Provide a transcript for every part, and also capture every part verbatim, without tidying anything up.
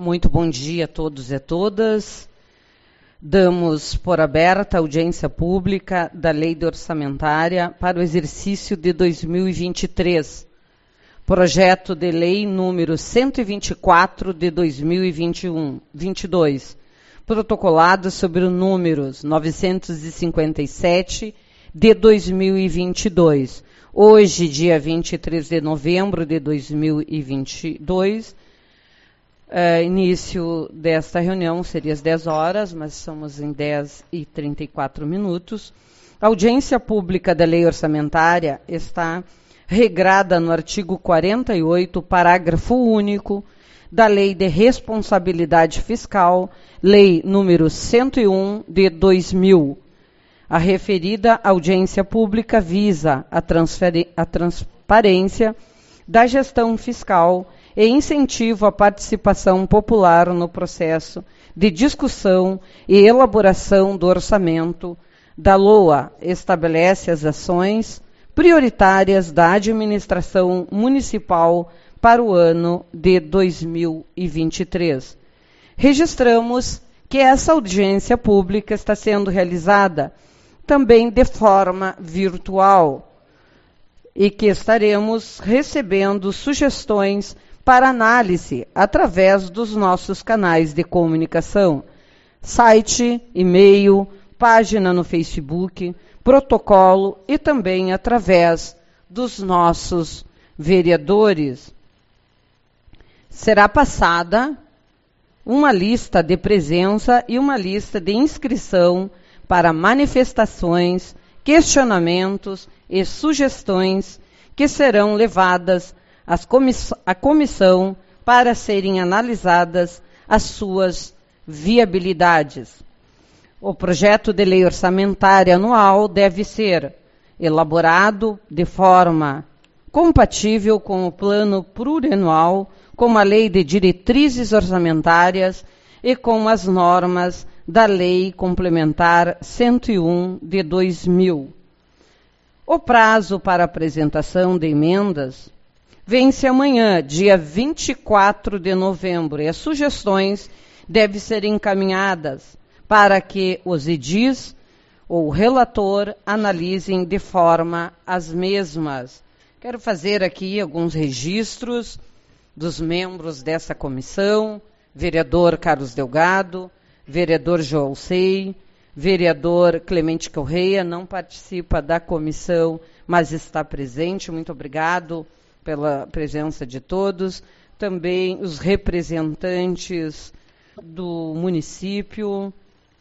Muito bom dia a todos e a todas. Damos por aberta a audiência pública da Lei de Orçamentária para o exercício de dois mil e vinte e três. Projeto de Lei número cento e vinte e quatro de dois mil e vinte e um, vinte e dois. Protocolado sobre o números novecentos e cinquenta e sete de dois mil e vinte e dois. Hoje, dia vinte e três de novembro de dois mil e vinte e dois, uh, início desta reunião seria às dez horas, mas estamos em dez e trinta e quatro minutos. A audiência pública da Lei Orçamentária está regrada no artigo quarenta e oito, parágrafo único, da Lei de Responsabilidade Fiscal, Lei número cento e um de dois mil. A referida audiência pública visa a, a transparência da gestão fiscal e incentivo à participação popular no processo de discussão e elaboração do orçamento. Da LOA estabelece as ações prioritárias da administração municipal para o ano de dois mil e vinte e três. Registramos que essa audiência pública está sendo realizada também de forma virtual e que estaremos recebendo sugestões para análise através dos nossos canais de comunicação, site, e-mail, página no Facebook, protocolo e também através dos nossos vereadores. Será passada uma lista de presença e uma lista de inscrição para manifestações, questionamentos e sugestões que serão levadas às à comissão para serem analisadas as suas viabilidades. O projeto de lei orçamentária anual deve ser elaborado de forma compatível com o plano plurianual, com a lei de diretrizes orçamentárias e com as normas da Lei Complementar cento e um de dois mil. O prazo para apresentação de emendas vence amanhã, dia vinte e quatro de novembro, e as sugestões devem ser encaminhadas para que os edis ou o relator analisem de forma as mesmas. Quero fazer aqui alguns registros dos membros dessa comissão: vereador Carlos Delgado, vereador João Sei, vereador Clemente Correia, não participa da comissão, mas está presente. Muito obrigado pela presença de todos. Também os representantes do município,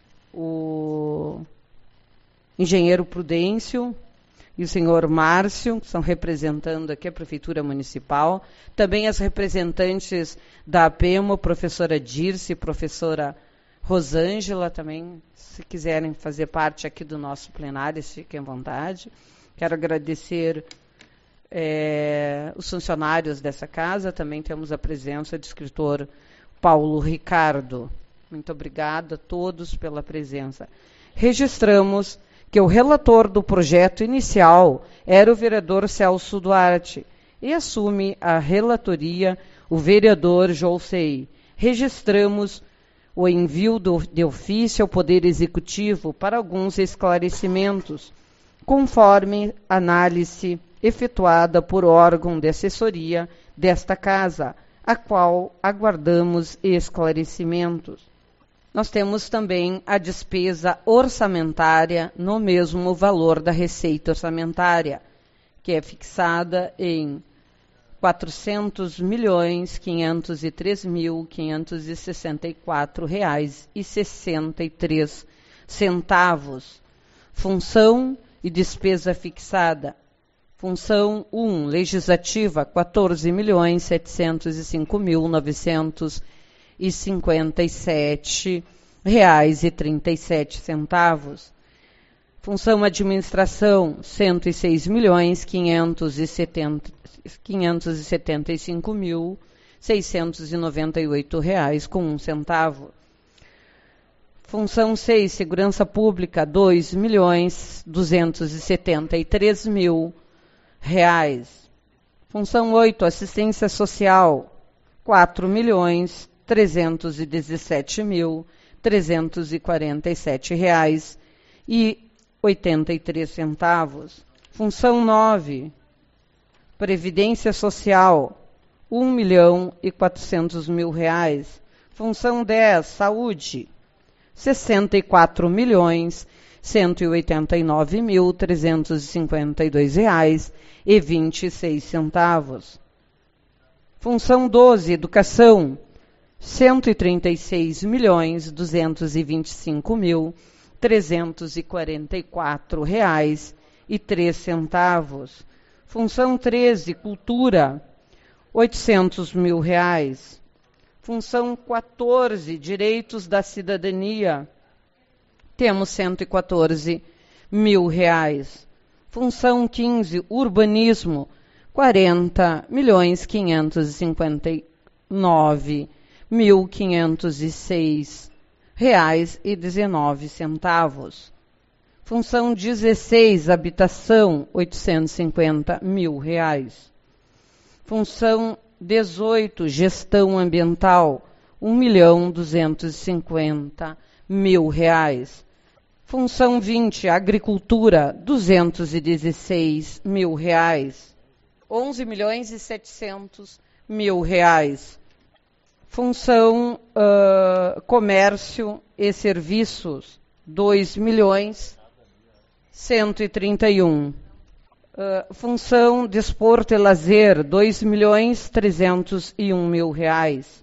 o engenheiro Prudêncio e o senhor Márcio, que estão representando aqui a Prefeitura Municipal. Também as representantes da APEMO, professora Dirce e professora Rosângela, também, se quiserem fazer parte aqui do nosso plenário, fiquem à vontade. Quero agradecer é, os funcionários dessa casa. Também temos a presença do escritor Paulo Ricardo. Muito obrigada a todos pela presença. Registramos que o relator do projeto inicial era o vereador Celso Duarte e assume a relatoria o vereador Jolsei. Registramos o envio do, de ofício ao Poder Executivo para alguns esclarecimentos, conforme análise efetuada por órgão de assessoria desta Casa, a qual aguardamos esclarecimentos. Nós temos também a despesa orçamentária no mesmo valor da receita orçamentária, que é fixada em quatrocentos milhões, quinhentos e três mil, quinhentos e sessenta e quatro reais e sessenta e três centavos. Função e despesa fixada. Função um, legislativa, quatorze milhões, setecentos e cinco mil, novecentos e cinquenta e sete reais e trinta e sete centavos. Função administração, cento e seis milhões, quinhentos e setenta, quinhentos e setenta e cinco mil, seiscentos e noventa e oito reais com um centavo. Função seis, segurança pública, dois milhões, duzentos e setenta e três mil reais. Função oito, assistência social, quatro milhões, trezentos e dezessete mil, trezentos e quarenta e sete reais e oitenta e três centavos. Função nove, Previdência Social, um milhão e quatrocentos mil reais. Função dez, Saúde, sessenta e quatro milhões, cento e oitenta e nove mil, trezentos e cinquenta e dois reais e vinte e seis centavos. Função doze, Educação, cento e trinta e seis milhões, duzentos e vinte e cinco mil, trezentos e quarenta e quatro reais e três centavos. Função treze, Cultura, oitocentos mil reais. Função quatorze, Direitos da Cidadania, temos cento e quatorze mil reais. Função quinze, Urbanismo, quarenta milhões, quinhentos e cinquenta e nove mil, quinhentos e seis reais e dezenove centavos. Função dezesseis, Habitação, oitocentos e cinquenta mil reais. Função dezoito, Gestão Ambiental, um milhão, duzentos e cinquenta mil reais. Função vinte, Agricultura, duzentos e dezesseis mil reais. onze milhões e setecentos mil reais. Função uh, Comércio e Serviços, dois milhões cento e trinta e um. Uh, função Desporto e Lazer, dois milhões trezentos e um mil reais.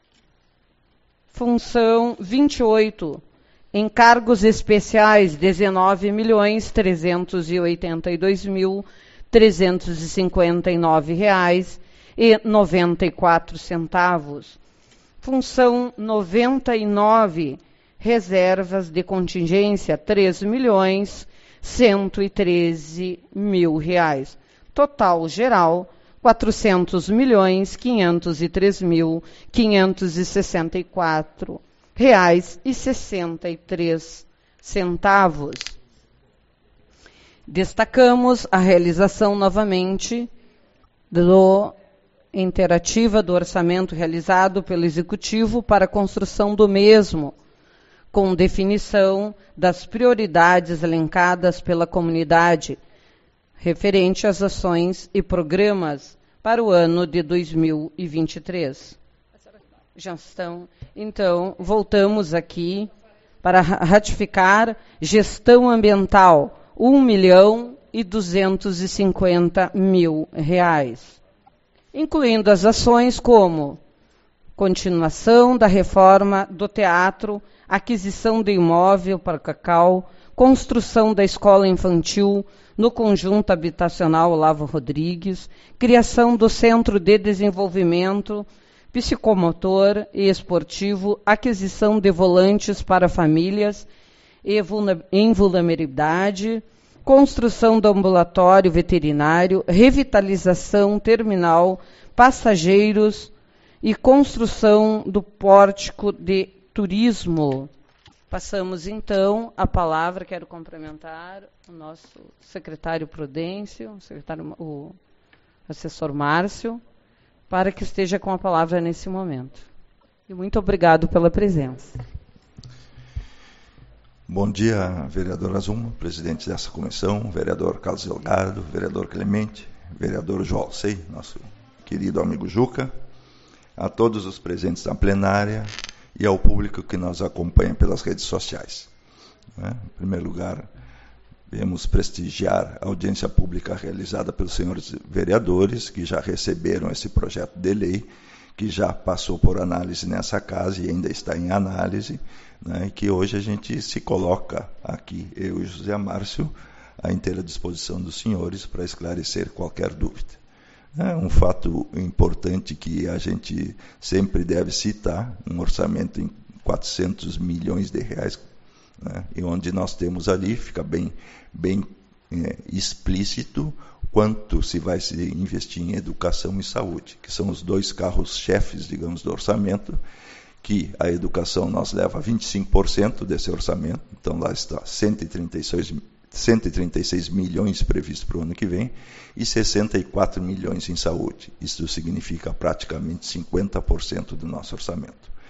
Função vinte e oito, Encargos Especiais, dezenove milhões trezentos e oitenta e dois mil, trezentos e cinquenta e nove reais e noventa e quatro centavos. Função noventa e nove, Reservas de Contingência, três milhões cento e treze mil reais. Total geral, quatrocentos milhões quinhentos e três mil, quinhentos e sessenta e quatro reais e sessenta e três centavos. Destacamos a realização novamente do interativa do orçamento realizado pelo Executivo para a construção do mesmo, com definição das prioridades elencadas pela comunidade, referente às ações e programas para o ano de dois mil e vinte e três. Já estão. Então, voltamos aqui para ratificar gestão ambiental, um milhão e duzentos e cinquenta mil reais, incluindo as ações como continuação da reforma do teatro, aquisição de imóvel para Cacau, construção da escola infantil no conjunto habitacional Olavo Rodrigues, criação do Centro de Desenvolvimento Psicomotor e Esportivo, aquisição de volantes para famílias em vulnerabilidade, construção do ambulatório veterinário, revitalização terminal, passageiros e construção do pórtico de turismo. Passamos, então, a palavra, quero cumprimentar o nosso secretário Prudêncio, o, secretário, o assessor Márcio, para que esteja com a palavra nesse momento. E muito obrigado pela presença. Bom dia, vereador Azuma, presidente dessa comissão, vereador Carlos Delgado, vereador Clemente, vereador João Alcei, nosso querido amigo Juca, a todos os presentes na plenária e ao público que nos acompanha pelas redes sociais. Em primeiro lugar, viemos prestigiar a audiência pública realizada pelos senhores vereadores, que já receberam esse projeto de lei, que já passou por análise nessa casa e ainda está em análise, né, e que hoje a gente se coloca aqui, eu e José Márcio, à inteira disposição dos senhores para esclarecer qualquer dúvida. É um fato importante que a gente sempre deve citar, um orçamento em quatrocentos milhões de reais, né, e onde nós temos ali, fica bem, bem é, explícito quanto se vai se investir em educação e saúde, que são os dois carros-chefes, digamos, do orçamento, que a educação nós leva vinte e cinco por cento desse orçamento, então lá está cento e trinta e seis, cento e trinta e seis milhões previstos para o ano que vem, e sessenta e quatro milhões em saúde. Isso significa praticamente cinquenta por cento do nosso orçamento.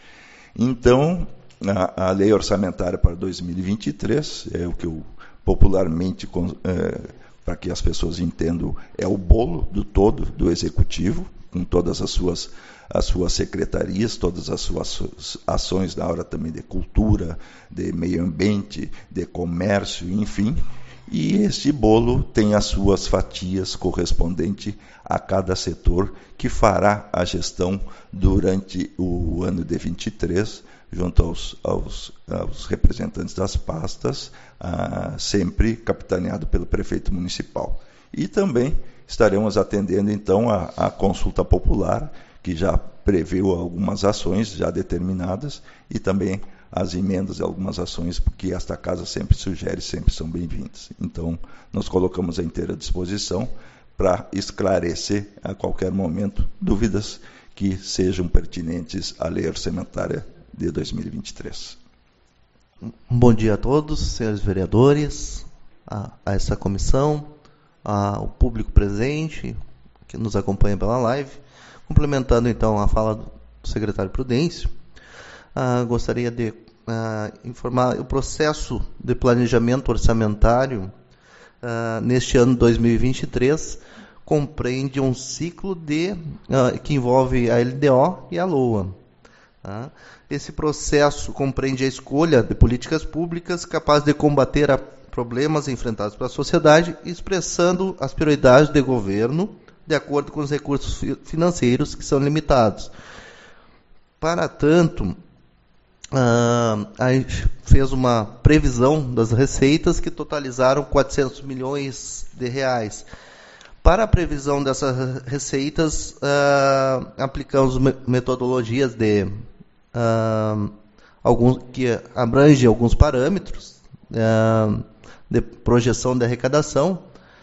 Então, a, a lei orçamentária para dois mil e vinte e três, é o que eu popularmente, é, para que as pessoas entendam, é o bolo do todo do Executivo, com todas as suas, as suas secretarias, todas as suas ações na área também de cultura, de meio ambiente, de comércio, enfim. E este bolo tem as suas fatias correspondentes a cada setor que fará a gestão durante o ano de vinte e três, junto aos, aos, aos representantes das pastas, ah, sempre capitaneado pelo prefeito municipal. E também estaremos atendendo, então, a, a consulta popular, que já preveu algumas ações já determinadas, e também as emendas de algumas ações, porque esta casa sempre sugere, sempre são bem-vindas. Então, nós colocamos à inteira disposição para esclarecer a qualquer momento dúvidas que sejam pertinentes à lei orçamentária de dois mil e vinte e três. Bom dia a todos, senhores vereadores, a, a essa comissão, ao público presente, que nos acompanha pela live. Complementando, então, a fala do secretário Prudêncio, uh, gostaria de uh, informar o processo de planejamento orçamentário uh, neste ano dois mil e vinte e três compreende um ciclo de, uh, que envolve a L D O e a LOA. Tá? Esse processo compreende a escolha de políticas públicas capazes de combater a problemas enfrentados pela sociedade, expressando as prioridades do governo de acordo com os recursos financeiros que são limitados. Para tanto, a gente fez uma previsão das receitas que totalizaram quatrocentos milhões de reais. Para a previsão dessas receitas, aplicamos metodologias de Uh, alguns, que abrange alguns parâmetros uh, de projeção de arrecadação,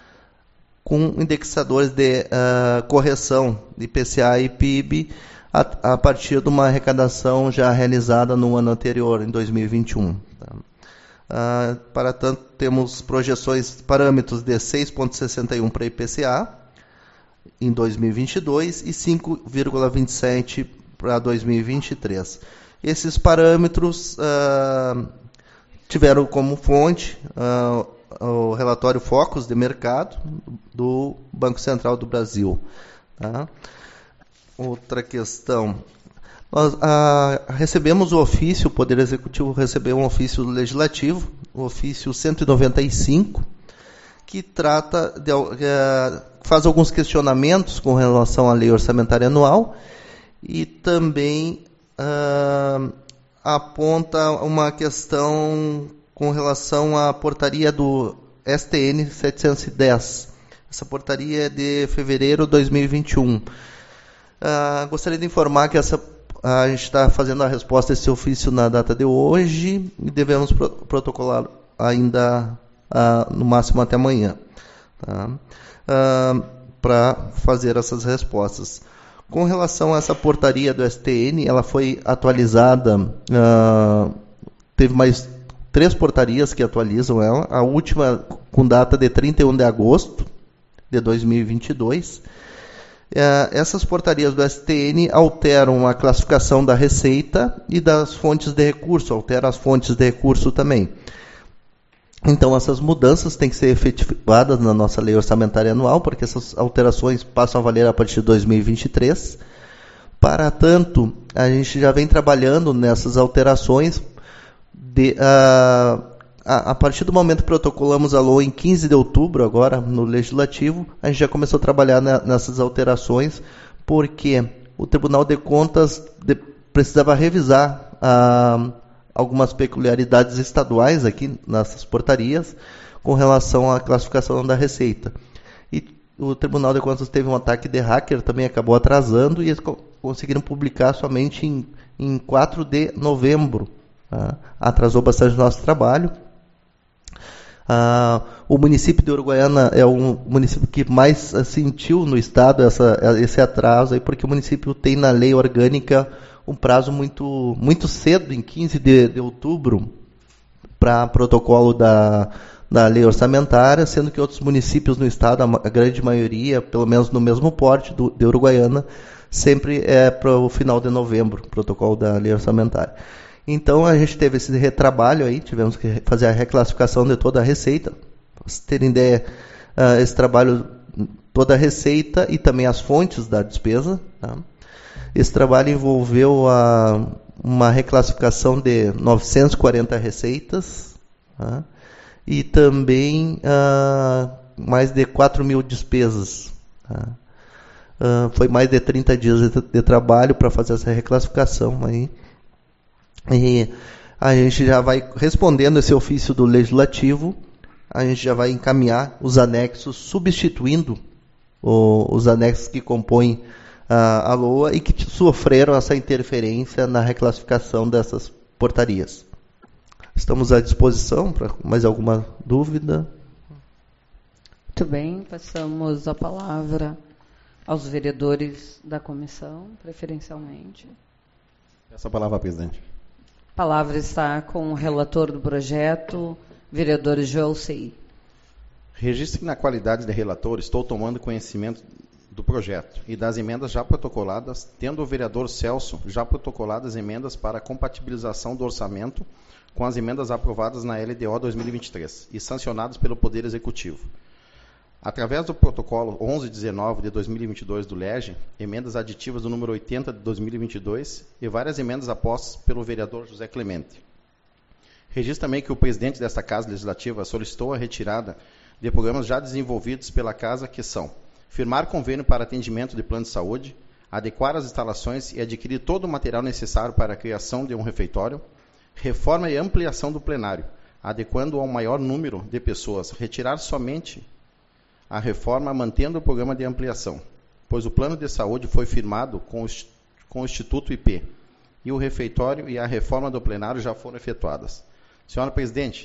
com indexadores de uh, correção de I P C A e P I B a, a partir de uma arrecadação já realizada no ano anterior, em dois mil e vinte e um. Tá? Uh, para tanto, temos projeções, parâmetros de seis vírgula sessenta e um para I P C A em dois mil e vinte e dois e cinco vírgula vinte e sete para dois mil e vinte e três. Esses parâmetros uh, tiveram como fonte uh, o relatório Focus de Mercado do Banco Central do Brasil. Tá? Outra questão. Nós uh, recebemos o ofício, o Poder Executivo recebeu um ofício do Legislativo, o ofício cento e noventa e cinco, que trata de, uh, faz alguns questionamentos com relação à lei orçamentária anual, e também uh, aponta uma questão com relação à portaria do S T N setecentos e dez. Essa portaria é de fevereiro de dois mil e vinte e um. Uh, gostaria de informar que essa, a gente está fazendo a resposta a esse ofício na data de hoje e devemos pro, protocolar ainda uh, no máximo até amanhã, tá? uh, para fazer essas respostas. Com relação a essa portaria do S T N, ela foi atualizada, uh, teve mais três portarias que atualizam ela, a última com data de trinta e um de agosto de dois mil e vinte e dois. Uh, essas portarias do S T N alteram a classificação da receita e das fontes de recurso, alteram as fontes de recurso também. Então, essas mudanças têm que ser efetivadas na nossa lei orçamentária anual, porque essas alterações passam a valer a partir de dois mil e vinte e três. Para tanto, a gente já vem trabalhando nessas alterações. De, uh, a, a partir do momento que protocolamos a L O A em quinze de outubro, agora no Legislativo, a gente já começou a trabalhar na, nessas alterações, porque o Tribunal de Contas de, precisava revisar a... Uh, algumas peculiaridades estaduais aqui nessas portarias com relação à classificação da receita. E o Tribunal de Contas teve um ataque de hacker, também acabou atrasando, e eles conseguiram publicar somente em, em quatro de novembro. Tá? Atrasou bastante o nosso trabalho. Ah, o município de Uruguaiana é o município que mais sentiu no estado essa, esse atraso, aí, porque o município tem na lei orgânica um prazo muito, muito cedo, em quinze de, de outubro, para protocolo da, da lei orçamentária, sendo que outros municípios no estado, a grande maioria, pelo menos no mesmo porte do, de Uruguaiana, sempre é para o final de novembro, protocolo da lei orçamentária. Então a gente teve esse retrabalho aí, tivemos que fazer a reclassificação de toda a receita. Para vocês terem ideia, uh, esse trabalho, toda a receita e também as fontes da despesa. Tá? Esse trabalho envolveu a, uma reclassificação de novecentas e quarenta receitas, tá? E também uh, mais de quatro mil despesas. Tá? Uh, foi mais de trinta dias de, de trabalho para fazer essa reclassificação aí. E a gente já vai respondendo esse ofício do Legislativo, a gente já vai encaminhar os anexos, substituindo o, os anexos que compõem a, a L O A e que sofreram essa interferência na reclassificação dessas portarias. Estamos à disposição para mais alguma dúvida. Muito bem, passamos a palavra aos vereadores da comissão, preferencialmente. Essa palavra, presidente. A palavra está com o relator do projeto, vereador Joel Sei. Registro que na qualidade de relator estou tomando conhecimento do projeto e das emendas já protocoladas, tendo o vereador Celso já protocoladas emendas para compatibilização do orçamento com as emendas aprovadas na L D O dois mil e vinte e três e sancionadas pelo Poder Executivo. Através do protocolo onze dezenove de dois mil e vinte e dois do L E G, emendas aditivas do número oitenta de dois mil e vinte e dois e várias emendas apostas pelo vereador José Clemente. Registro também que o presidente desta Casa Legislativa solicitou a retirada de programas já desenvolvidos pela Casa, que são firmar convênio para atendimento de plano de saúde, adequar as instalações e adquirir todo o material necessário para a criação de um refeitório, reforma e ampliação do plenário, adequando ao maior número de pessoas, retirar somente a reforma mantendo o programa de ampliação, pois o plano de saúde foi firmado com o, com o Instituto I P e o refeitório e a reforma do plenário já foram efetuadas. Senhora Presidente,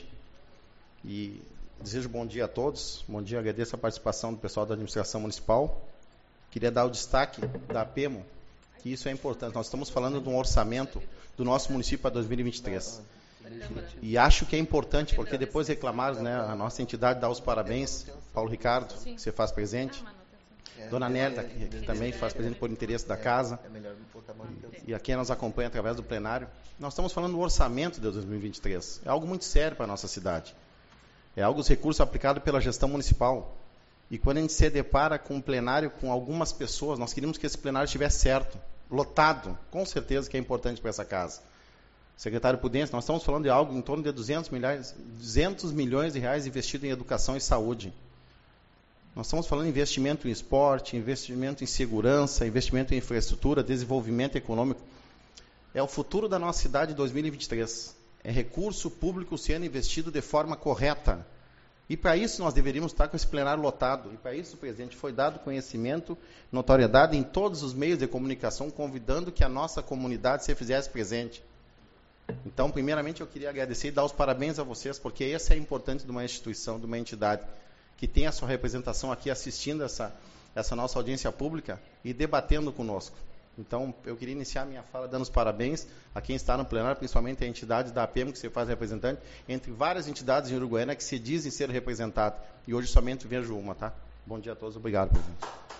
e desejo bom dia a todos, bom dia, agradeço a participação do pessoal da administração municipal. Queria dar o destaque da APEMO, que isso é importante, nós estamos falando de um orçamento do nosso município para dois mil e vinte e três. E acho que é importante, porque depois reclamaram, né, a nossa entidade dá os parabéns, Paulo Ricardo, que você faz presente, Dona Nélida, que, que também faz presente por interesse da casa, e, e a quem nos acompanha através do plenário. Nós estamos falando do orçamento de dois mil e vinte e três, é algo muito sério para a nossa cidade, é algo dos recursos aplicados pela gestão municipal, e quando a gente se depara com um plenário com algumas pessoas, nós queríamos que esse plenário estivesse certo, lotado, com certeza que é importante para essa casa. Secretário Prudêncio, nós estamos falando de algo em torno de duzentos milhões, duzentos milhões de reais investidos em educação e saúde. Nós estamos falando de investimento em esporte, investimento em segurança, investimento em infraestrutura, desenvolvimento econômico. É o futuro da nossa cidade em dois mil e vinte e três. É recurso público sendo investido de forma correta. E para isso nós deveríamos estar com esse plenário lotado. E para isso, presidente, foi dado conhecimento, notoriedade em todos os meios de comunicação, convidando que a nossa comunidade se fizesse presente. Então, primeiramente, eu queria agradecer e dar os parabéns a vocês, porque esse é importante de uma instituição, de uma entidade que tem a sua representação aqui assistindo essa, essa nossa audiência pública e debatendo conosco. Então, eu queria iniciar a minha fala dando os parabéns a quem está no plenário, principalmente a entidade da APEMO, que você faz representante, entre várias entidades em Uruguaiana que se dizem ser representadas. E hoje somente vejo uma, tá? Bom dia a todos. Obrigado, presidente.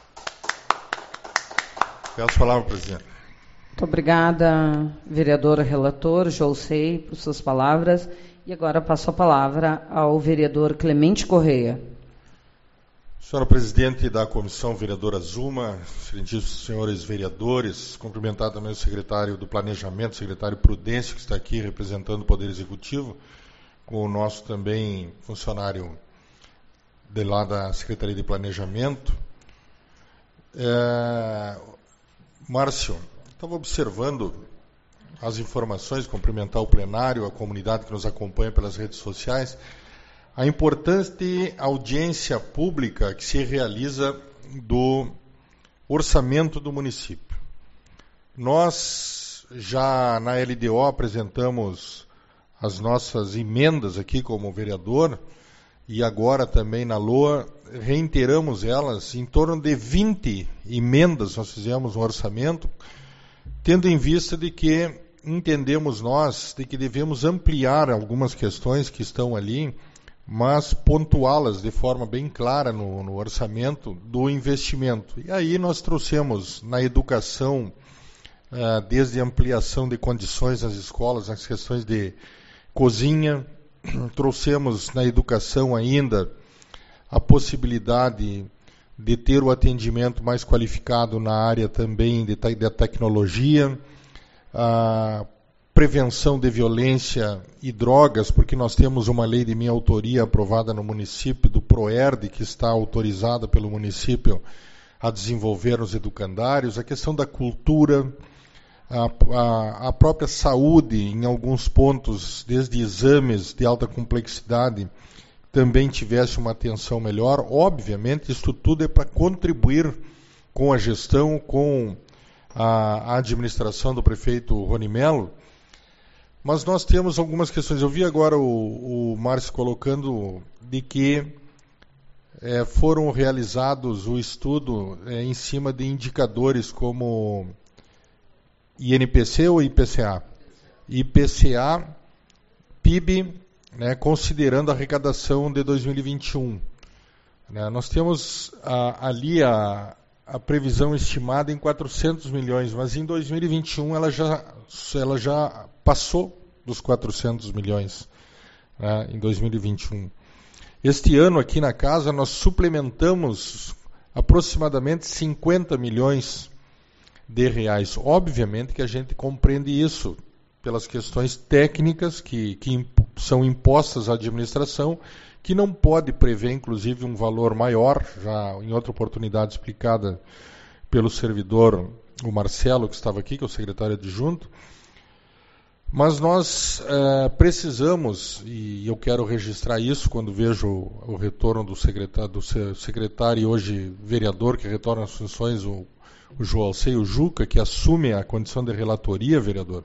Peço a palavra, presidente. Muito obrigada, vereador relator Joel Sei, por suas palavras. E agora passo a palavra ao vereador Clemente Correia. Senhora presidente da comissão, vereadora Zuma, excelentíssimos senhores vereadores, cumprimentar também o secretário do Planejamento, o secretário Prudêncio, que está aqui representando o Poder Executivo, com o nosso também funcionário de lá da Secretaria de Planejamento. É, Márcio, estava observando as informações, cumprimentar o plenário, a comunidade que nos acompanha pelas redes sociais, a importante audiência pública que se realiza do orçamento do município. Nós já na L D O apresentamos as nossas emendas aqui como vereador e agora também na L O A reiteramos elas, em torno de vinte emendas nós fizemos um orçamento, tendo em vista de que entendemos nós de que devemos ampliar algumas questões que estão ali mas pontuá-las de forma bem clara no, no orçamento do investimento. E aí nós trouxemos na educação, uh, desde a ampliação de condições nas escolas, as questões de cozinha, trouxemos na educação ainda a possibilidade de ter o atendimento mais qualificado na área também de, te- de tecnologia, a prevenção de violência e drogas, porque nós temos uma lei de minha autoria aprovada no município, do PROERD, que está autorizada pelo município a desenvolver os educandários, a questão da cultura, a, a, a própria saúde, em alguns pontos, desde exames de alta complexidade, também tivesse uma atenção melhor. Obviamente, isso tudo é para contribuir com a gestão, com a, a administração do prefeito Rony Melo. Mas nós temos algumas questões. Eu vi agora o, o Márcio colocando de que é, foram realizados o estudo é, em cima de indicadores como I N P C ou I P C A? I P C A, P I B, né, considerando a arrecadação de dois mil e vinte e um. Né, nós temos a, ali a, a previsão estimada em quatrocentos milhões, mas em dois mil e vinte e um ela já, ela já passou dos quatrocentos milhões, né, em dois mil e vinte e um. Este ano aqui na casa nós suplementamos aproximadamente cinquenta milhões de reais. Obviamente que a gente compreende isso pelas questões técnicas que, que imp- são impostas à administração, que não pode prever, inclusive, um valor maior, já em outra oportunidade explicada pelo servidor, o Marcelo, que estava aqui, que é o secretário adjunto. Mas nós eh, precisamos, e eu quero registrar isso quando vejo o, o retorno do secretário, do secretário e hoje vereador, que retorna às funções, o, o João Alcei, o Juca, que assume a condição de relatoria, vereador,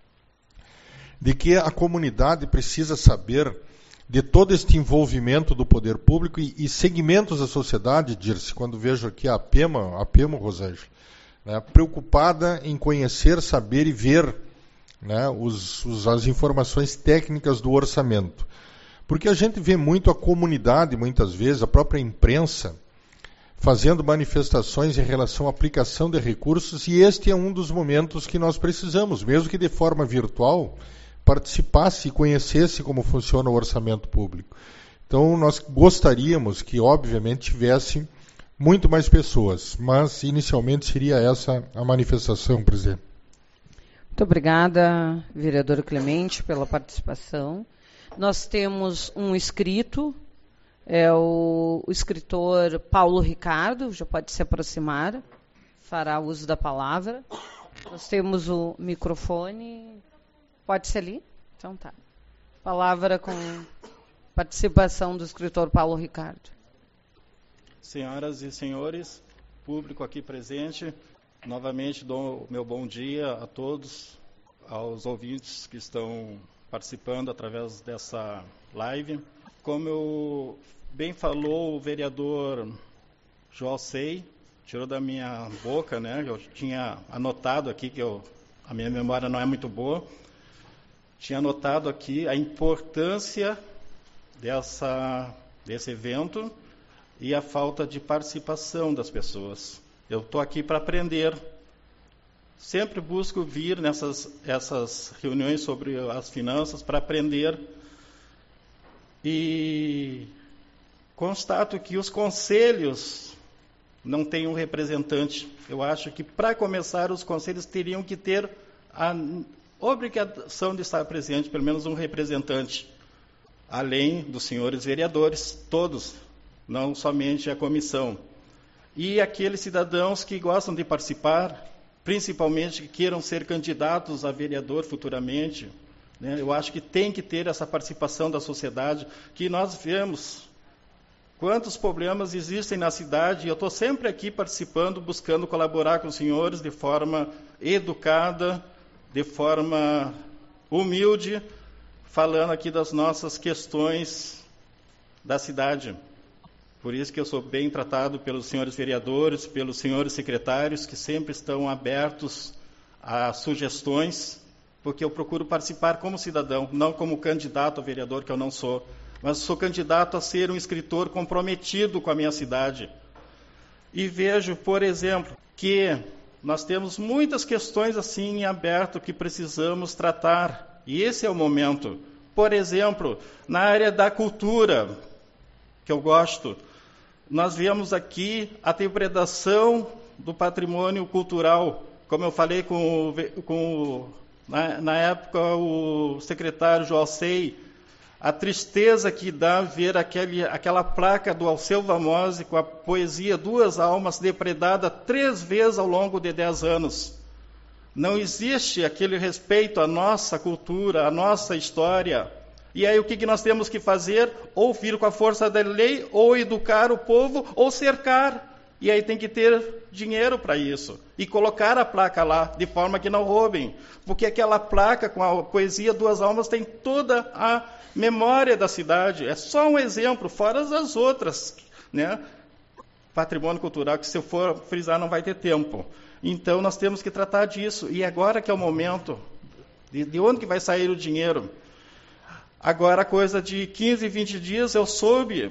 de que a comunidade precisa saber de todo este envolvimento do poder público e, e segmentos da sociedade, Dirce, quando vejo aqui a PEMA, a PEMA, Rosângela, né, preocupada em conhecer, saber e ver, né, os, os, as informações técnicas do orçamento. Porque a gente vê muito a comunidade, muitas vezes, a própria imprensa, fazendo manifestações em relação à aplicação de recursos, e este é um dos momentos que nós precisamos, mesmo que de forma virtual, participasse e conhecesse como funciona o orçamento público. Então, nós gostaríamos que, obviamente, tivesse muito mais pessoas, mas, inicialmente, seria essa a manifestação, presidente. Muito obrigada, vereador Clemente, pela participação. Nós temos um inscrito, é o, o escritor Paulo Ricardo, já pode se aproximar, fará uso da palavra. Nós temos o microfone. Pode ser ali? Então tá. Palavra com participação do escritor Paulo Ricardo. Senhoras e senhores, público aqui presente, novamente dou o meu bom dia a todos, aos ouvintes que estão participando através dessa live. Como eu bem falou o vereador João Alcei, tirou da minha boca, né? Eu tinha anotado aqui, que eu, a minha memória não é muito boa, tinha anotado aqui a importância dessa, desse evento e a falta de participação das pessoas. Eu estou aqui para aprender. Sempre busco vir nessas essas reuniões sobre as finanças para aprender. E constato que os conselhos não têm um representante. Eu acho que, para começar, os conselhos teriam que ter a obrigação de estar presente, pelo menos um representante, além dos senhores vereadores, todos, não somente a comissão. E aqueles cidadãos que gostam de participar, principalmente que queiram ser candidatos a vereador futuramente, né? Eu acho que tem que ter essa participação da sociedade, que nós vemos quantos problemas existem na cidade, e eu estou sempre aqui participando, buscando colaborar com os senhores de forma educada, de forma humilde, falando aqui das nossas questões da cidade. Por isso que eu sou bem tratado pelos senhores vereadores, pelos senhores secretários, que sempre estão abertos a sugestões, porque eu procuro participar como cidadão, não como candidato a vereador, que eu não sou, mas sou candidato a ser um escritor comprometido com a minha cidade. E vejo, por exemplo, que nós temos muitas questões assim em aberto que precisamos tratar, e esse é o momento. Por exemplo, na área da cultura, que eu gosto, nós vemos aqui a depredação do patrimônio cultural, como eu falei com, com na, na época o secretário Joalcei, a tristeza que dá ver aquele, aquela placa do Alceu Vamose com a poesia Duas Almas depredada três vezes ao longo de dez anos. Não existe aquele respeito à nossa cultura, à nossa história. E aí o que, que nós temos que fazer? Ou vir com a força da lei, ou educar o povo, ou cercar. E aí tem que ter dinheiro para isso. E colocar a placa lá, de forma que não roubem. Porque aquela placa com a poesia Duas Almas tem toda a memória da cidade. É só um exemplo, fora as outras, né? Patrimônio cultural, que se eu for frisar não vai ter tempo. Então nós temos que tratar disso. E agora que é o momento, de, de onde que vai sair o dinheiro? Agora, coisa de quinze, vinte dias, eu soube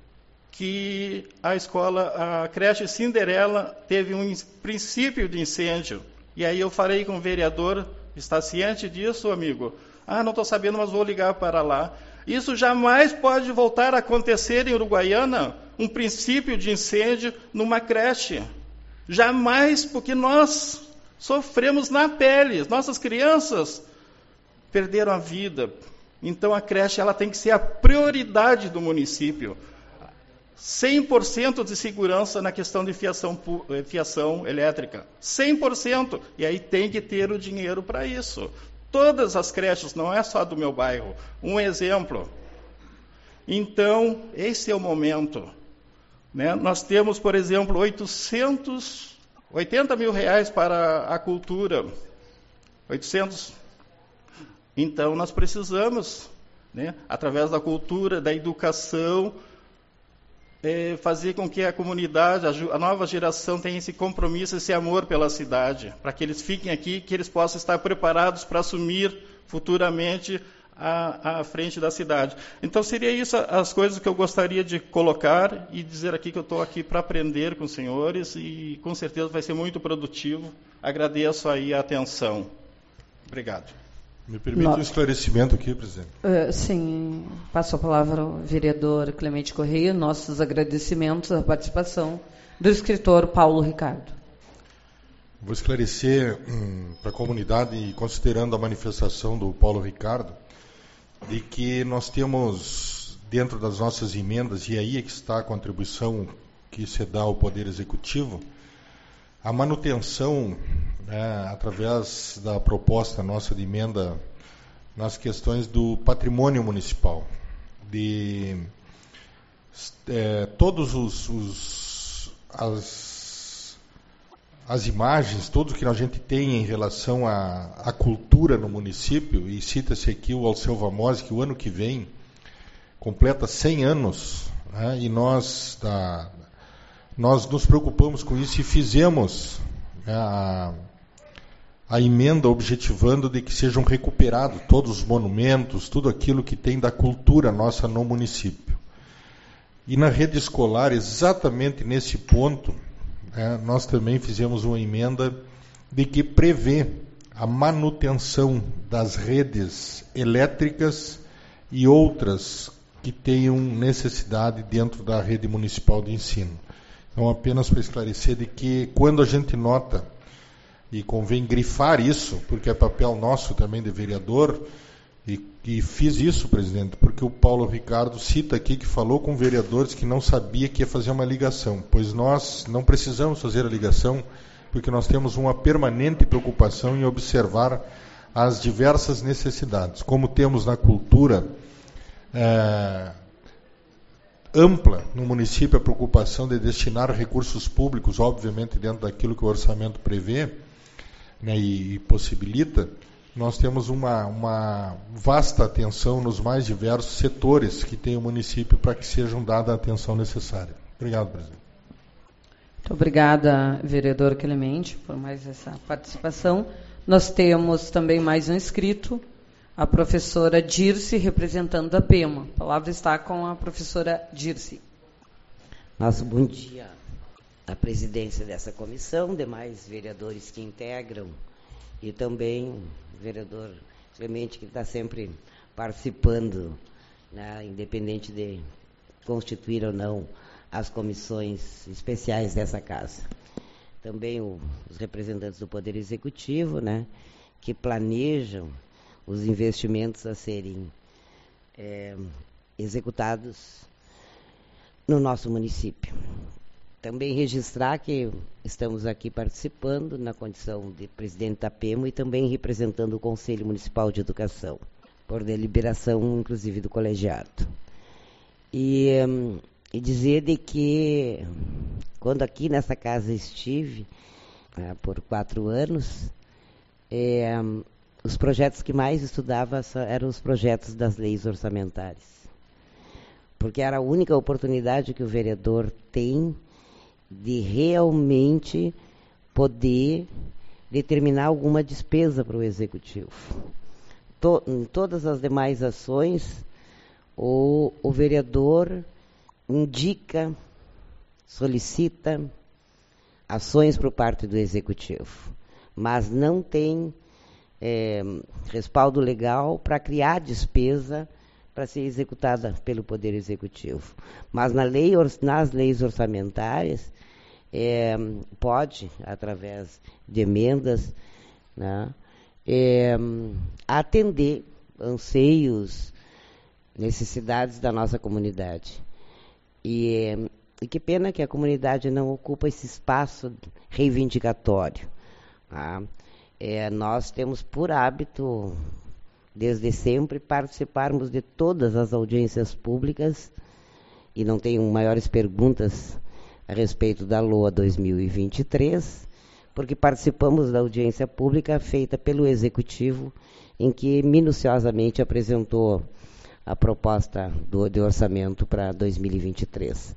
que a escola, a creche Cinderela, teve um princípio de incêndio. E aí eu falei com o vereador, está ciente disso, amigo? Ah, não estou sabendo, mas vou ligar para lá. Isso jamais pode voltar a acontecer em Uruguaiana, um princípio de incêndio numa creche. Jamais, porque nós sofremos na pele. Nossas crianças perderam a vida. Então a creche ela tem que ser a prioridade do município. cem por cento de segurança na questão de fiação, fiação elétrica. cem por cento. E aí tem que ter o dinheiro para isso. Todas as creches, não é só do meu bairro. Um exemplo. Então, esse é o momento. Né? Nós temos, por exemplo, oitocentos, oitenta mil reais para a cultura. oitocentos. Então, nós precisamos, né, através da cultura, da educação, é, fazer com que a comunidade, a, a nova geração tenha esse compromisso, esse amor pela cidade, para que eles fiquem aqui, que eles possam estar preparados para assumir futuramente a, a frente da cidade. Então, seria isso as coisas que eu gostaria de colocar e dizer aqui que eu estou aqui para aprender com os senhores e, com certeza, vai ser muito produtivo. Agradeço aí a atenção. Obrigado. Me permite um esclarecimento aqui, presidente? Uh, sim, passo a palavra ao vereador Clemente Correia. Nossos agradecimentos à participação do escritor Paulo Ricardo. Vou esclarecer hum, para a comunidade, considerando a manifestação do Paulo Ricardo, de que nós temos, dentro das nossas emendas, e aí é que está a contribuição que se dá ao Poder Executivo, a manutenção, né, através da proposta nossa de emenda, nas questões do patrimônio municipal, de é, todos os, os as, as imagens, tudo que a gente tem em relação à, à cultura no município, e cita-se aqui o Alceu Vamose, que o ano que vem completa cem anos, né, e nós da Nós nos preocupamos com isso e fizemos a, a emenda objetivando de que sejam recuperados todos os monumentos, tudo aquilo que tem da cultura nossa no município. E na rede escolar, exatamente nesse ponto, né, nós também fizemos uma emenda de que prevê a manutenção das redes elétricas e outras que tenham necessidade dentro da rede municipal de ensino. Então, apenas para esclarecer de que quando a gente nota, e convém grifar isso, porque é papel nosso também de vereador, e, e fiz isso, presidente, porque o Paulo Ricardo cita aqui que falou com vereadores que não sabia que ia fazer uma ligação, pois nós não precisamos fazer a ligação, porque nós temos uma permanente preocupação em observar as diversas necessidades. Como temos na cultura é, ampla no município a preocupação de destinar recursos públicos, obviamente dentro daquilo que o orçamento prevê, né, e, e possibilita, nós temos uma, uma vasta atenção nos mais diversos setores que tem o município para que sejam dada a atenção necessária. Obrigado, presidente. Muito obrigada, vereador Clemente, por mais essa participação. Nós temos também mais um inscrito, a professora Dirce, representando a PEMA. A palavra está com a professora Dirce. Nosso bom dia à presidência dessa comissão, demais vereadores que integram e também o vereador Clemente, que está sempre participando, né, independente de constituir ou não as comissões especiais dessa casa. Também o, os representantes do Poder Executivo, né, que planejam os investimentos a serem é, executados no nosso município. Também registrar que estamos aqui participando na condição de presidente da PEMO e também representando o Conselho Municipal de Educação, por deliberação, inclusive, do colegiado. E, um, e dizer de que, quando aqui nessa casa estive, uh, por quatro anos, é, um, os projetos que mais estudava eram os projetos das leis orçamentárias. Porque era a única oportunidade que o vereador tem de realmente poder determinar alguma despesa para o executivo. To, em todas as demais ações, o, o vereador indica, solicita ações por parte do executivo, mas não tem é, respaldo legal para criar despesa para ser executada pelo Poder Executivo. Mas na lei, nas leis orçamentárias, é, pode, através de emendas, né, é, atender anseios, necessidades da nossa comunidade. E, é, e que pena que a comunidade não ocupa esse espaço reivindicatório. Tá? É, nós temos por hábito, desde sempre, participarmos de todas as audiências públicas, e não tenho maiores perguntas a respeito da LOA dois mil e vinte e três, porque participamos da audiência pública feita pelo Executivo, em que minuciosamente apresentou a proposta do, de orçamento para dois mil e vinte e três.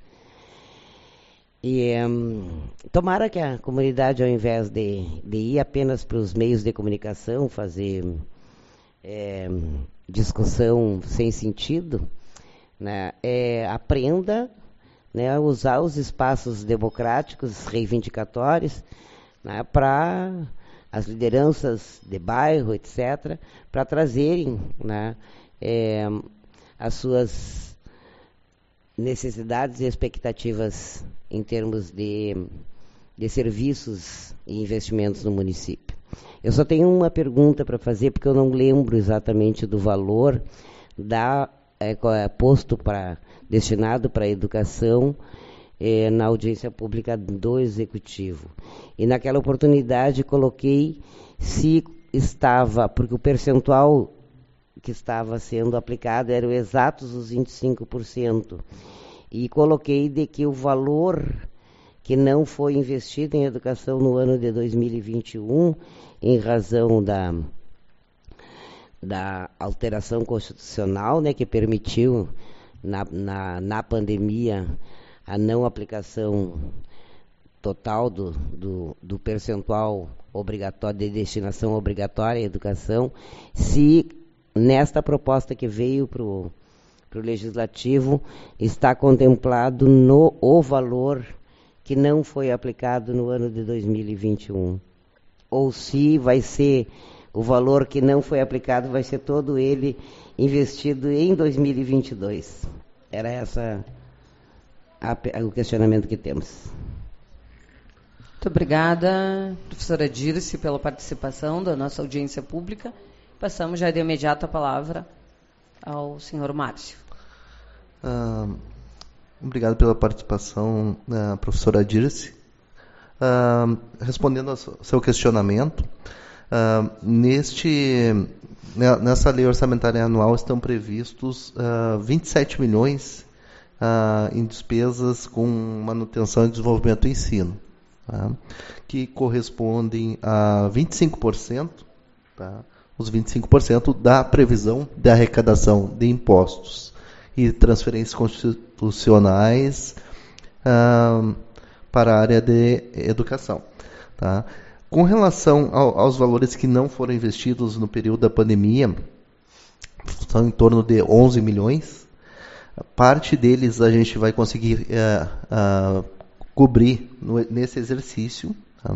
E um, tomara que a comunidade, ao invés de, de ir apenas para os meios de comunicação, fazer é, discussão sem sentido, né, é, aprenda, né, a usar os espaços democráticos, reivindicatórios, né, para as lideranças de bairro, etcétera, para trazerem, né, é, as suas necessidades e expectativas em termos de, de serviços e investimentos no município. Eu só tenho uma pergunta para fazer, porque eu não lembro exatamente do valor da, é, posto para, destinado para a educação é, na audiência pública do Executivo. E naquela oportunidade coloquei se estava, porque o percentual que estava sendo aplicado eram exatos os vinte e cinco por cento. E coloquei de que o valor que não foi investido em educação no ano de dois mil e vinte e um, em razão da, da alteração constitucional, né, que permitiu, na, na, na pandemia, a não aplicação total do, do, do percentual obrigatório, de destinação obrigatória à educação, se nesta proposta que veio para o Legislativo está contemplado no, o valor que não foi aplicado no ano de dois mil e vinte e um. Ou se vai ser o valor que não foi aplicado, vai ser todo ele investido em dois mil e vinte e dois. Era essa a, a, o questionamento que temos. Muito obrigada, professora Dirce, pela participação da nossa audiência pública. Passamos já de imediato a palavra ao senhor Márcio. Uh, obrigado pela participação, uh, professora Dirce. Uh, respondendo ao seu questionamento, uh, neste, nessa lei orçamentária anual estão previstos uh, vinte e sete milhões uh, em despesas com manutenção e desenvolvimento do ensino, tá? Que correspondem a vinte e cinco por cento, tá? Os vinte e cinco por cento da previsão da arrecadação de impostos e transferências constitucionais ah, para a área de educação. Tá? Com relação ao, aos valores que não foram investidos no período da pandemia, são em torno de onze milhões. Parte deles a gente vai conseguir uh, uh, cobrir no, nesse exercício. Tá?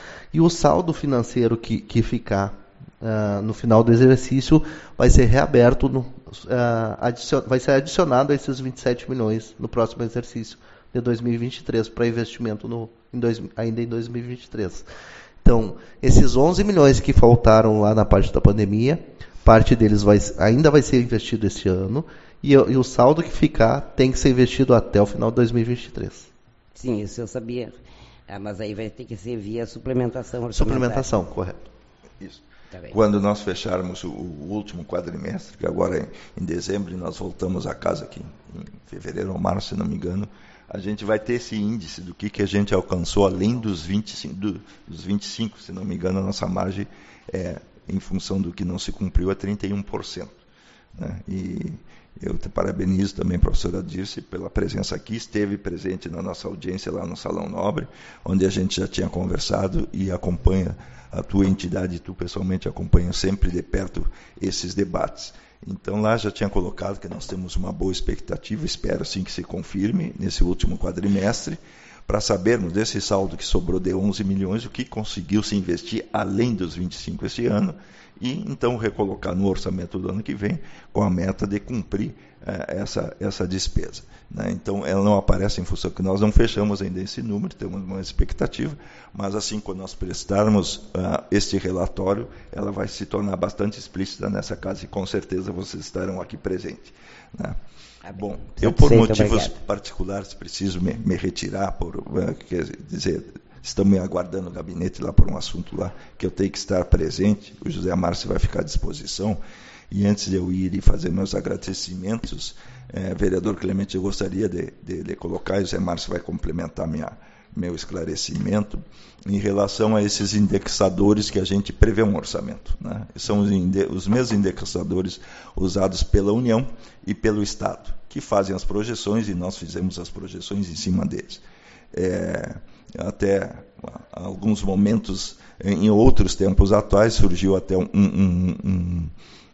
E o saldo financeiro que, que ficar uh, no final do exercício vai ser reaberto, no, uh, adicion, vai ser adicionado a esses vinte e sete milhões no próximo exercício de dois mil e vinte e três para investimento no, em dois, ainda em dois mil e vinte e três. Então, esses onze milhões que faltaram lá na parte da pandemia, parte deles vai, ainda vai ser investido esse ano, e, e o saldo que ficar tem que ser investido até o final de dois mil e vinte e três. Sim, isso eu sabia. Ah, mas aí vai ter que ser via suplementação orçamentária. Suplementação, correto. Isso. Tá bem. Quando nós fecharmos o, o último quadrimestre, que agora é em dezembro, nós voltamos a casa aqui em fevereiro ou março, se não me engano, a gente vai ter esse índice do que, que a gente alcançou além dos vinte e cinco, do, dos vinte e cinco, se não me engano, a nossa margem, é, em função do que não se cumpriu, é trinta e um por cento. Né? E eu te parabenizo também a professora Dirce pela presença aqui, esteve presente na nossa audiência lá no Salão Nobre, onde a gente já tinha conversado e acompanha a tua entidade, e tu pessoalmente acompanha sempre de perto esses debates. Então lá já tinha colocado que nós temos uma boa expectativa, espero sim que se confirme nesse último quadrimestre, para sabermos desse saldo que sobrou de onze milhões, o que conseguiu se investir além dos vinte e cinco esse ano, e então recolocar no orçamento do ano que vem com a meta de cumprir eh, essa, essa despesa. Né? Então ela não aparece em função que nós não fechamos ainda esse número, temos uma expectativa, mas assim quando nós prestarmos uh, este relatório, ela vai se tornar bastante explícita nessa casa e com certeza vocês estarão aqui presentes. Né? Bom, eu por motivos particulares preciso me, me retirar, por, uh, quer dizer, estão me aguardando no gabinete lá por um assunto lá que eu tenho que estar presente. O José Márcio vai ficar à disposição. E antes de eu ir e fazer meus agradecimentos, eh, vereador Clemente, eu gostaria de, de, de colocar, e o José Márcio vai complementar minha, meu esclarecimento, em relação a esses indexadores que a gente prevê um orçamento. Né? São os, inde, os mesmos indexadores usados pela União e pelo Estado, que fazem as projeções e nós fizemos as projeções em cima deles. É, até alguns momentos, em outros tempos atuais, surgiu até um, um, um, um,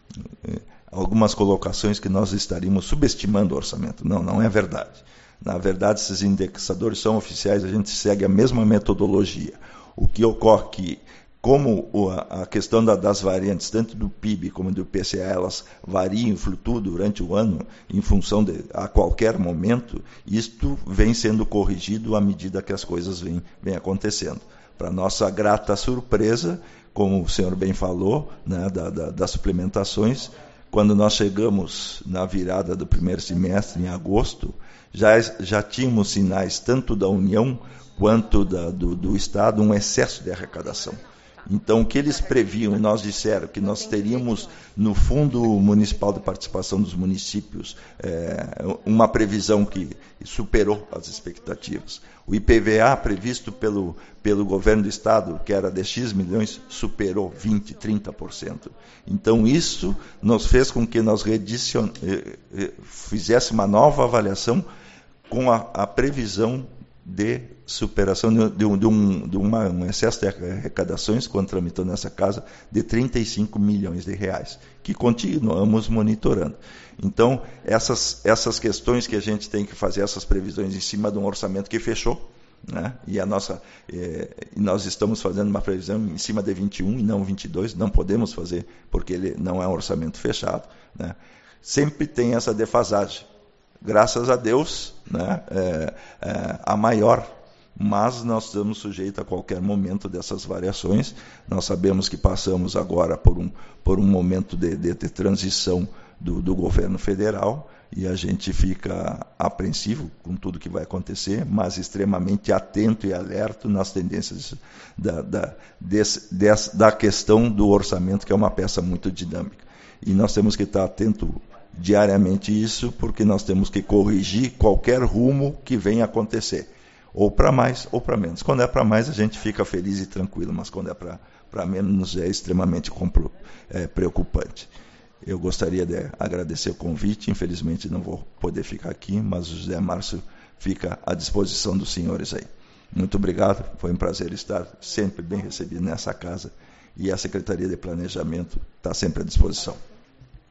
algumas colocações que nós estaríamos subestimando o orçamento. Não, não é verdade. Na verdade, esses indexadores são oficiais, a gente segue a mesma metodologia. O que ocorre que, como a questão das variantes, tanto do P I B como do I P C A, elas variam e flutuam durante o ano, em função de, a qualquer momento, isto vem sendo corrigido à medida que as coisas vêm, vêm acontecendo. Para nossa grata surpresa, como o senhor bem falou, né, da, da, das suplementações, quando nós chegamos na virada do primeiro semestre, em agosto, já, já tínhamos sinais, tanto da União quanto da, do, do Estado, um excesso de arrecadação. Então, o que eles previam, nós disseram que nós teríamos, no Fundo Municipal de Participação dos Municípios, é, uma previsão que superou as expectativas. O I P V A previsto pelo, pelo governo do Estado, que era de X milhões, superou vinte por cento, trinta por cento. Então, isso nos fez com que nós redicion... fizéssemos uma nova avaliação com a, a previsão de superação de, de, de, um, de uma, um excesso de arrecadações, quando tramitou nessa casa, de trinta e cinco milhões de reais, que continuamos monitorando. Então, essas, essas questões que a gente tem que fazer, essas previsões em cima de um orçamento que fechou, né? E a nossa, eh, nós estamos fazendo uma previsão em cima de vinte e um e não vinte e dois, não podemos fazer, porque ele não é um orçamento fechado, né? Sempre tem essa defasagem. Graças a Deus, né, é, é, a maior, mas nós estamos sujeitos a qualquer momento dessas variações. Nós sabemos que passamos agora por um, por um momento de, de, de transição do, do governo federal e a gente fica apreensivo com tudo que vai acontecer, mas extremamente atento e alerta nas tendências da, da, desse, desse, da questão do orçamento, que é uma peça muito dinâmica. E nós temos que estar atento diariamente isso, porque nós temos que corrigir qualquer rumo que venha acontecer, ou para mais ou para menos. Quando é para mais, a gente fica feliz e tranquilo, mas quando é para menos, é extremamente compro, é, preocupante. Eu gostaria de agradecer o convite, infelizmente não vou poder ficar aqui, mas o José Márcio fica à disposição dos senhores aí. Muito obrigado, foi um prazer estar sempre bem recebido nessa casa, e a Secretaria de Planejamento está sempre à disposição.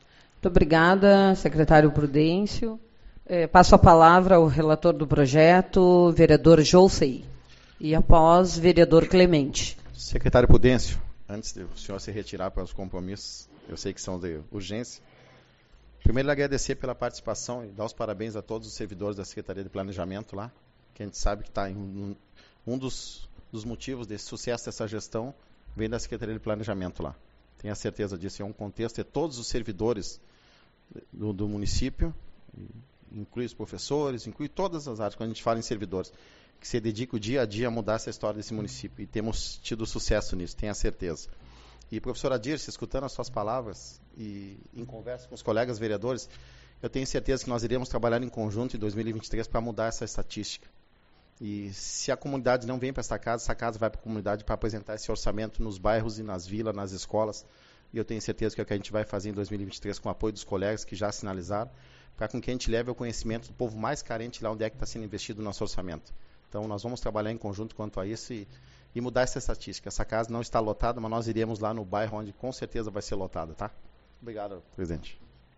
Muito obrigada, secretário Prudêncio. É, passo a palavra ao relator do projeto, vereador Jolsey. E após, vereador Clemente. Secretário Prudêncio, antes de o senhor se retirar para os compromissos, eu sei que são de urgência, primeiro agradecer pela participação e dar os parabéns a todos os servidores da Secretaria de Planejamento lá, que a gente sabe que está em um, um dos, dos motivos desse sucesso dessa gestão vem da Secretaria de Planejamento lá. Tenho a certeza disso. É um contexto de todos os servidores do, do município, inclui os professores, inclui todas as áreas, quando a gente fala em servidores, que se dedica o dia a dia a mudar essa história desse município. E temos tido sucesso nisso, tenho a certeza. E, professora Dirce, escutando as suas palavras e em conversa com os colegas vereadores, eu tenho certeza que nós iremos trabalhar em conjunto em dois mil e vinte e três para mudar essa estatística. E se a comunidade não vem para esta casa, essa casa vai para a comunidade para apresentar esse orçamento nos bairros e nas vilas, nas escolas. E eu tenho certeza que é o que a gente vai fazer em dois mil e vinte e três com o apoio dos colegas que já sinalizaram, para com que a gente leve ao conhecimento do povo mais carente lá onde é que está sendo investido o nosso orçamento. Então, nós vamos trabalhar em conjunto quanto a isso e, e mudar essa estatística. Essa casa não está lotada, mas nós iremos lá no bairro onde com certeza vai ser lotada, tá? Obrigado, presidente.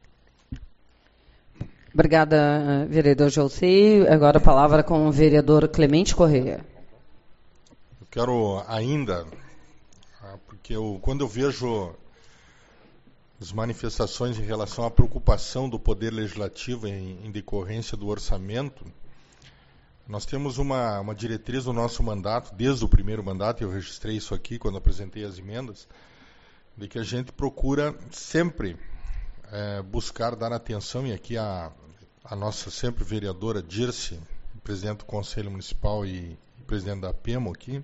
Obrigada, vereador Jolsey. Agora a palavra com o vereador Clemente Correia. Eu quero ainda, porque eu, quando eu vejo as manifestações em relação à preocupação do Poder Legislativo em, em decorrência do orçamento, nós temos uma, uma diretriz no nosso mandato, desde o primeiro mandato, eu registrei isso aqui quando apresentei as emendas, de que a gente procura sempre é, buscar dar atenção, e aqui a, a nossa sempre vereadora Dirce, presidente do Conselho Municipal e, e presidente da PEMO aqui,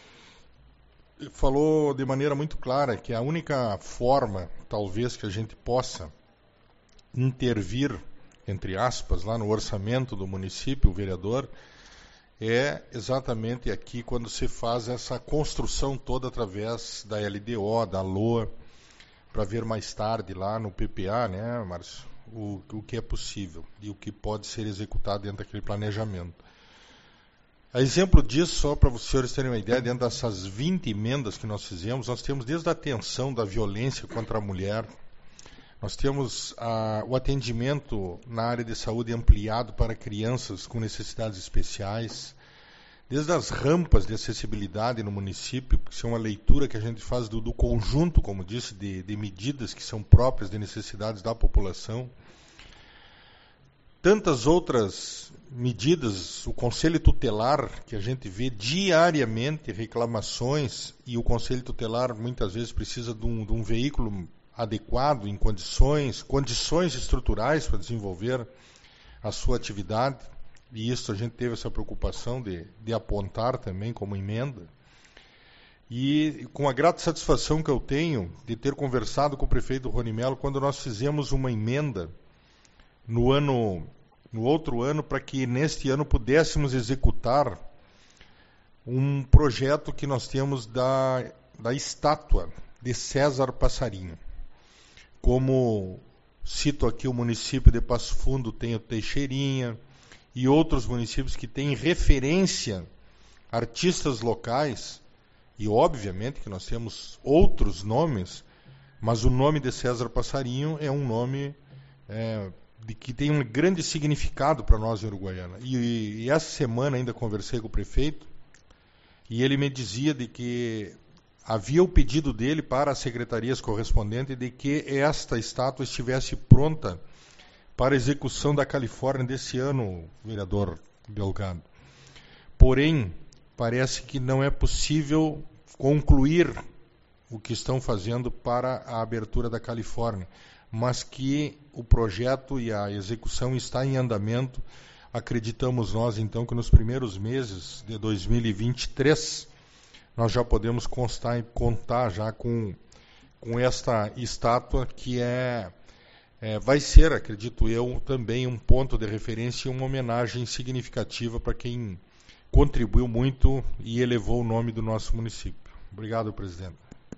falou de maneira muito clara que a única forma, talvez, que a gente possa intervir, entre aspas, lá no orçamento do município, o vereador, é exatamente aqui quando se faz essa construção toda através da L D O, da L O A, para ver mais tarde lá no P P A, né, Márcio, o, o que é possível e o que pode ser executado dentro daquele planejamento. A exemplo disso, só para os senhores terem uma ideia, dentro dessas vinte emendas que nós fizemos, nós temos desde a atenção da violência contra a mulher, nós temos ah, o atendimento na área de saúde ampliado para crianças com necessidades especiais, desde as rampas de acessibilidade no município, que são uma leitura que a gente faz do, do conjunto, como disse, de, de medidas que são próprias de necessidades da população. Tantas outras medidas, o Conselho Tutelar, que a gente vê diariamente reclamações, e o Conselho Tutelar muitas vezes precisa de um, de um veículo adequado, em condições, condições estruturais para desenvolver a sua atividade, e isso a gente teve essa preocupação de, de apontar também como emenda. E com a grata satisfação que eu tenho de ter conversado com o prefeito Rony Melo quando nós fizemos uma emenda no ano, no outro ano, para que neste ano pudéssemos executar um projeto que nós temos da, da estátua de César Passarinho. Como cito aqui, o município de Passo Fundo tem o Teixeirinha e outros municípios que têm referência, artistas locais, e obviamente que nós temos outros nomes, mas o nome de César Passarinho é um nome é, de, que tem um grande significado para nós em Uruguaiana. E, e essa semana ainda conversei com o prefeito e ele me dizia de que havia o pedido dele para as secretarias correspondentes de que esta estátua estivesse pronta para a execução da Califórnia desse ano, vereador Delgado. Porém, parece que não é possível concluir o que estão fazendo para a abertura da Califórnia, mas que o projeto e a execução está em andamento. Acreditamos nós, então, que nos primeiros meses de dois mil e vinte e três nós já podemos constar e contar já com, com esta estátua que é, é, vai ser, acredito eu, também um ponto de referência e uma homenagem significativa para quem contribuiu muito e elevou o nome do nosso município. Obrigado, presidente.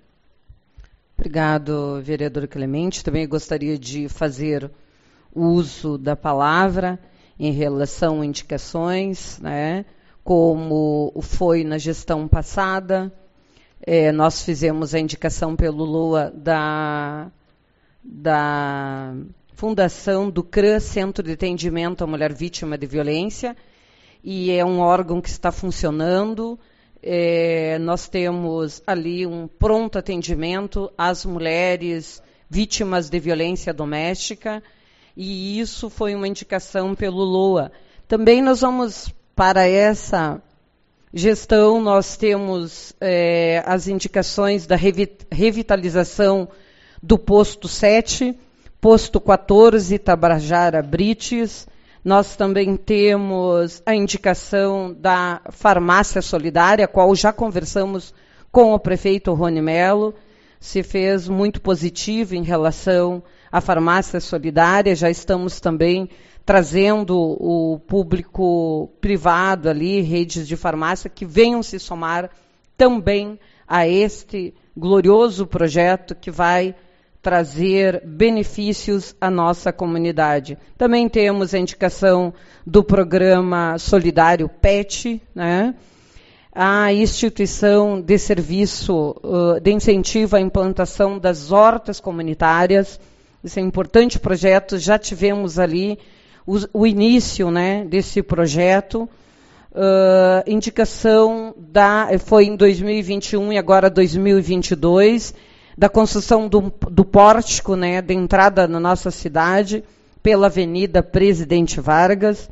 Obrigado, vereador Clemente. Também gostaria de fazer uso da palavra em relação a indicações, né? Como foi na gestão passada, é, nós fizemos a indicação pelo L O A da, da fundação do C R A, Centro de Atendimento à Mulher Vítima de Violência, e é um órgão que está funcionando. É, nós temos ali um pronto atendimento às mulheres vítimas de violência doméstica, e isso foi uma indicação pelo LOA. Também nós vamos, para essa gestão, nós temos é, as indicações da revitalização do posto sete, posto quatorze, Tabajara Brites. Nós também temos a indicação da farmácia solidária, a qual já conversamos com o prefeito Rony Melo. Se fez muito positivo em relação à farmácia solidária. Já estamos também trazendo o público privado ali, redes de farmácia, que venham se somar também a este glorioso projeto que vai trazer benefícios à nossa comunidade. Também temos a indicação do programa solidário P E T, né? A instituição de serviço uh, de incentivo à implantação das hortas comunitárias. Esse é um importante projeto, já tivemos ali o, o início, né, desse projeto. Uh, indicação da, foi em dois mil e vinte e um e agora dois mil e vinte e dois, da construção do, do pórtico, né, de entrada na nossa cidade, pela Avenida Presidente Vargas.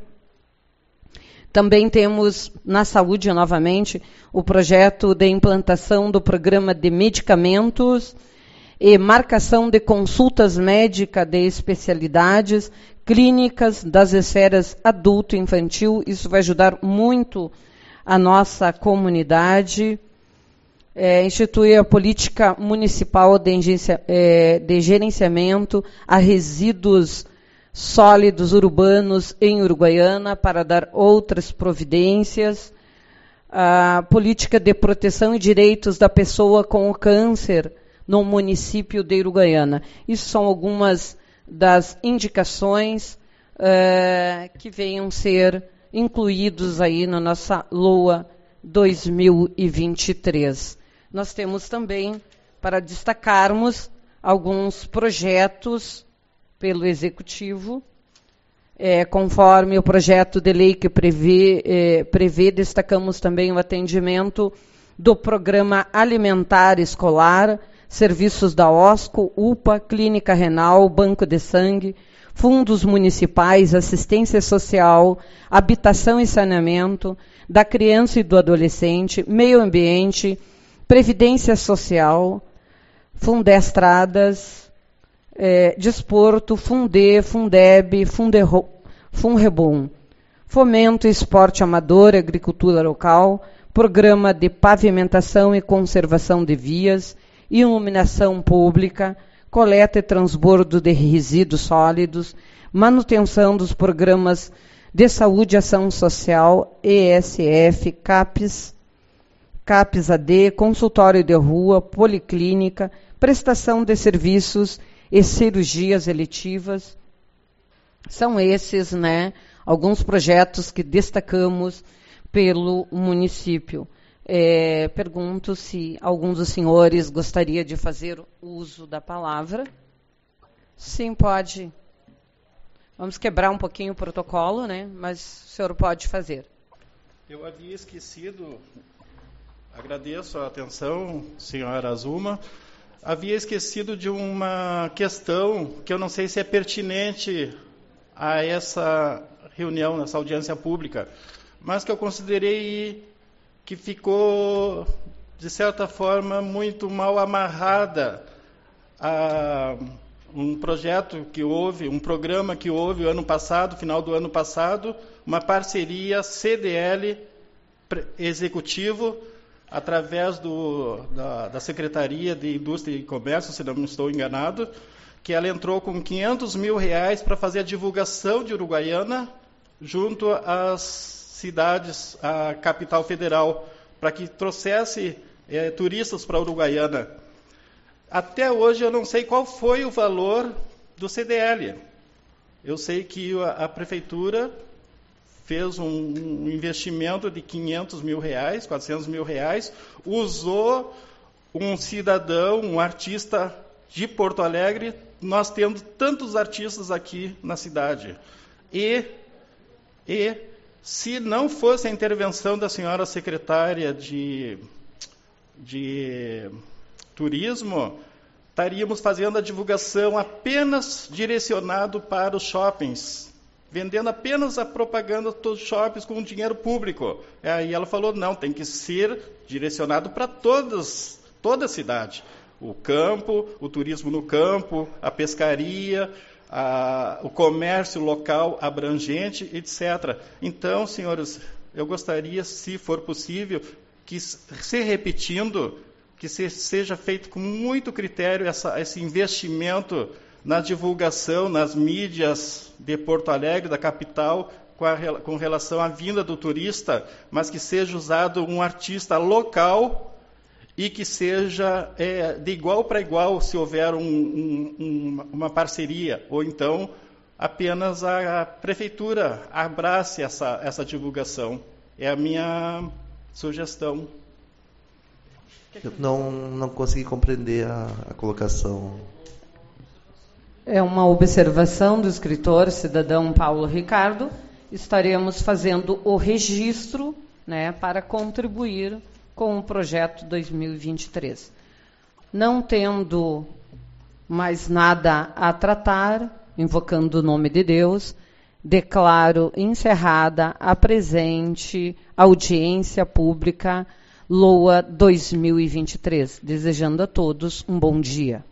Também temos, na saúde, novamente, o projeto de implantação do programa de medicamentos e marcação de consultas médicas de especialidades clínicas das esferas adulto e infantil. Isso vai ajudar muito a nossa comunidade. É, instituir a política municipal de, é, de gerenciamento a resíduos sólidos urbanos em Uruguaiana, para dar outras providências. A política de proteção e direitos da pessoa com o câncer no município de Uruguaiana. Isso são algumas das indicações uh, que venham ser incluídos aí na nossa LOA dois mil e vinte e três. Nós temos também, para destacarmos, alguns projetos pelo Executivo, é, conforme o projeto de lei que prevê, é, prevê, destacamos também o atendimento do Programa Alimentar Escolar, serviços da OSCO, UPA, Clínica Renal, Banco de Sangue, fundos municipais, assistência social, habitação e saneamento, da criança e do adolescente, meio ambiente, previdência social, Fundestradas, É, Desporto, Funde, Fundeb, Funderro, Funrebom, Fomento, Esporte Amador, Agricultura Local, Programa de Pavimentação e Conservação de Vias, Iluminação Pública, Coleta e Transbordo de Resíduos Sólidos, Manutenção dos Programas de Saúde e Ação Social, E S F, CAPES, CAPES A D, Consultório de Rua, Policlínica, Prestação de Serviços e cirurgias eletivas. São esses, né, alguns projetos que destacamos pelo município. É, pergunto se algum dos senhores gostaria de fazer uso da palavra. Sim, pode. Vamos quebrar um pouquinho o protocolo, né, mas o senhor pode fazer. Eu havia esquecido, agradeço a atenção, senhora Azuma, havia esquecido de uma questão que eu não sei se é pertinente a essa reunião, nessa audiência pública, mas que eu considerei que ficou, de certa forma, muito mal amarrada a um projeto que houve, um programa que houve ano passado, final do ano passado, uma parceria C D L Executivo, através do, da, da Secretaria de Indústria e Comércio, se não me estou enganado, que ela entrou com quinhentos mil reais para fazer a divulgação de Uruguaiana junto às cidades, à capital federal, para que trouxesse é, turistas para Uruguaiana. Até hoje eu não sei qual foi o valor do C D L. Eu sei que a, a prefeitura fez um, um investimento de quinhentos mil reais, quatrocentos mil reais, usou um cidadão, um artista de Porto Alegre, nós tendo tantos artistas aqui na cidade. E, e se não fosse a intervenção da senhora secretária de, de Turismo, estaríamos fazendo a divulgação apenas direcionado para os shoppings, vendendo apenas a propaganda dos shoppings com dinheiro público. Aí ela falou, não, tem que ser direcionado para todas, toda a cidade. O campo, o turismo no campo, a pescaria, a, o comércio local abrangente, etcétera. Então, senhores, eu gostaria, se for possível, que se repetindo, que se, seja feito com muito critério essa, esse investimento na divulgação, nas mídias de Porto Alegre, da capital, com, a, com relação à vinda do turista, mas que seja usado um artista local e que seja é, de igual para igual, se houver um, um, um, uma parceria, ou então apenas a prefeitura abrace essa, essa divulgação. É a minha sugestão. Eu não, não consegui compreender a, a colocação. É uma observação do escritor cidadão Paulo Ricardo. Estaremos fazendo o registro, né, para contribuir com o projeto dois mil e vinte e três. Não tendo mais nada a tratar, invocando o nome de Deus, declaro encerrada a presente audiência pública L O A dois mil e vinte e três, desejando a todos um bom dia.